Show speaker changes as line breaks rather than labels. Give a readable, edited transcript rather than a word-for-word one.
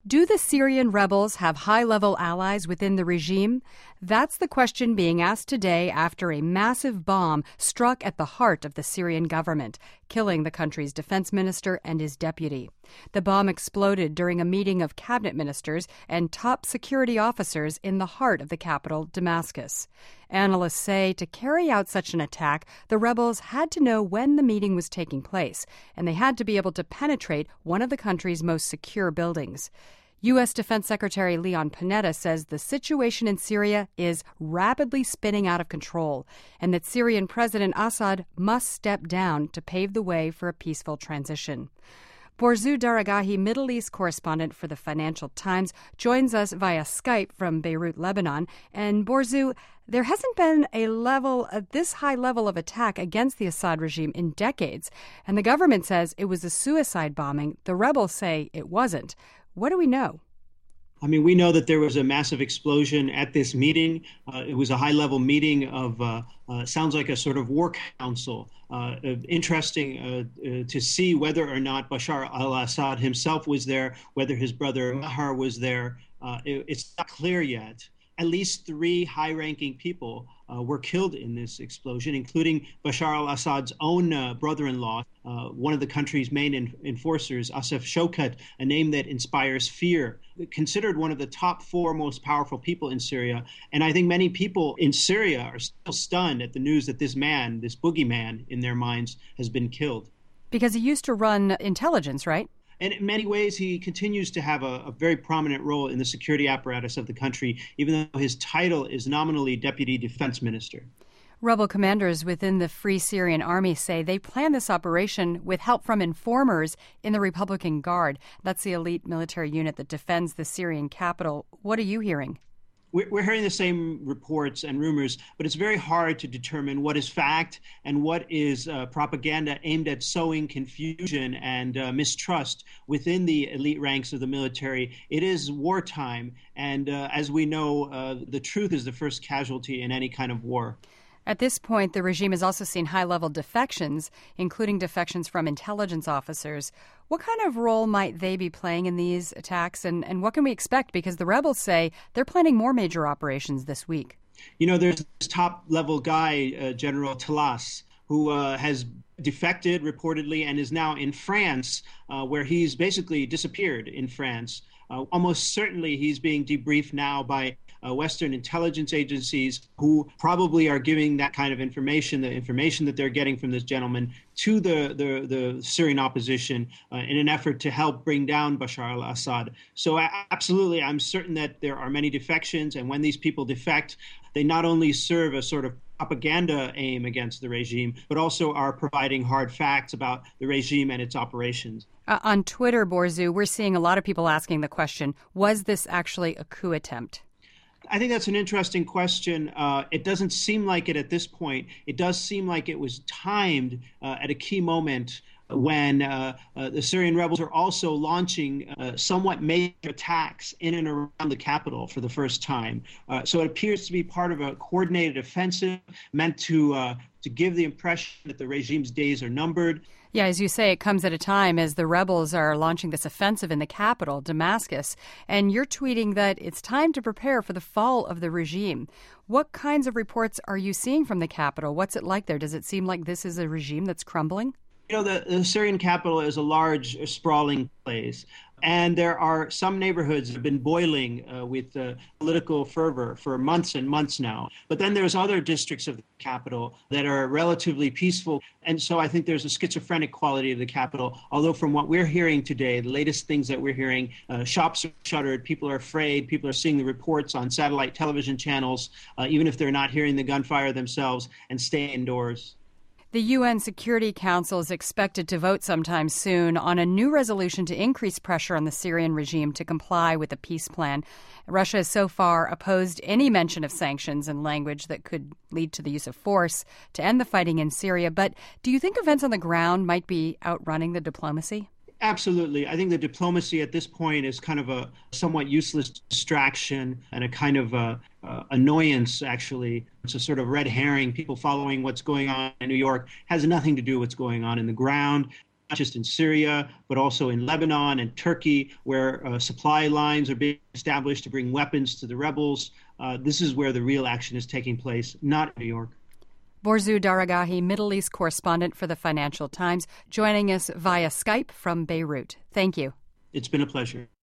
Do the Syrian rebels have high-level allies within the regime? That's the question being asked today after a massive bomb struck at the heart of the Syrian government, killing the country's defense minister and his deputy. The bomb exploded during a meeting of cabinet ministers and top security officers in the heart of the capital, Damascus. Analysts say to carry out such an attack, the rebels had to know when the meeting was taking place, and they had to be able to penetrate one of the country's most secure buildings. U.S. Defense Secretary Leon Panetta says the situation in Syria is rapidly spinning out of control and that Syrian President Assad must step down to pave the way for a peaceful transition. Borzu Daragahi, Middle East correspondent for the Financial Times, joins us via Skype from Beirut, Lebanon. And Borzu, there hasn't been this high level of attack against the Assad regime in decades, and the government says it was a suicide bombing. The rebels say it wasn't. What do we know?
I mean, we know that there was a massive explosion at this meeting. It was a high-level meeting of, sounds like a sort of war council. Interesting to see whether or not Bashar al-Assad himself was there, whether his brother Mahar was there. It's not clear yet. At least 3 high-ranking people were killed in this explosion, including Bashar al-Assad's own brother-in-law, one of the country's main enforcers, Asif Shokat, a name that inspires fear, considered one of the top 4 most powerful people in Syria. And I think many people in Syria are still stunned at the news that this man, this boogeyman in their minds, has been killed.
Because he used to run intelligence, right?
And in many ways, he continues to have a very prominent role in the security apparatus of the country, even though his title is nominally Deputy Defense Minister.
Rebel commanders within the Free Syrian Army say they planned this operation with help from informers in the Republican Guard. That's the elite military unit that defends the Syrian capital. What are you hearing?
We're hearing the same reports and rumors, but it's very hard to determine what is fact and what is propaganda aimed at sowing confusion and mistrust within the elite ranks of the military. It is wartime, and as we know, the truth is the first casualty in any kind of war.
At this point, the regime has also seen high-level defections, including defections from intelligence officers. What kind of role might they be playing in these attacks, and what can we expect? Because the rebels say they're planning more major operations this week.
You know, there's this top-level guy, General Talas, who has defected reportedly and is now in France, where he's basically disappeared in France. Almost certainly he's being debriefed now by Western intelligence agencies who probably are giving that kind of information, the information that they're getting from this gentleman, to the Syrian opposition in an effort to help bring down Bashar al-Assad. So absolutely, I'm certain that there are many defections, and when these people defect, they not only serve a sort of propaganda aim against the regime, but also are providing hard facts about the regime and its operations.
On Twitter, Borzu, we're seeing a lot of people asking the question, was this actually a coup attempt?
I think that's an interesting question. It doesn't seem like it at this point. It does seem like it was timed at a key moment when the Syrian rebels are also launching somewhat major attacks in and around the capital for the first time. So it appears to be part of a coordinated offensive meant to give the impression that the regime's days are numbered.
Yeah, as you say, it comes at a time as the rebels are launching this offensive in the capital, Damascus, and you're tweeting that it's time to prepare for the fall of the regime. What kinds of reports are you seeing from the capital? What's it like there? Does it seem like this is a regime that's crumbling?
You know, the Syrian capital is a large, sprawling place, and there are some neighborhoods that have been boiling with political fervor for months and months now. But then there's other districts of the capital that are relatively peaceful, and so I think there's a schizophrenic quality of the capital. Although from what we're hearing today, the latest things that we're hearing, shops are shuttered, people are afraid, people are seeing the reports on satellite television channels, even if they're not hearing the gunfire themselves, and stay indoors.
The UN Security Council is expected to vote sometime soon on a new resolution to increase pressure on the Syrian regime to comply with the peace plan. Russia has so far opposed any mention of sanctions and language that could lead to the use of force to end the fighting in Syria. But do you think events on the ground might be outrunning the diplomacy?
Absolutely. I think the diplomacy at this point is kind of a somewhat useless distraction and a kind of annoyance, actually. It's a sort of red herring. People following what's going on in New York has nothing to do with what's going on in the ground. just in Syria, but also in Lebanon and Turkey, where supply lines are being established to bring weapons to the rebels. This is where the real action is taking place, not in New York.
Borzou Daragahi, Middle East correspondent for the Financial Times, joining us via Skype from Beirut. Thank you.
It's been a pleasure.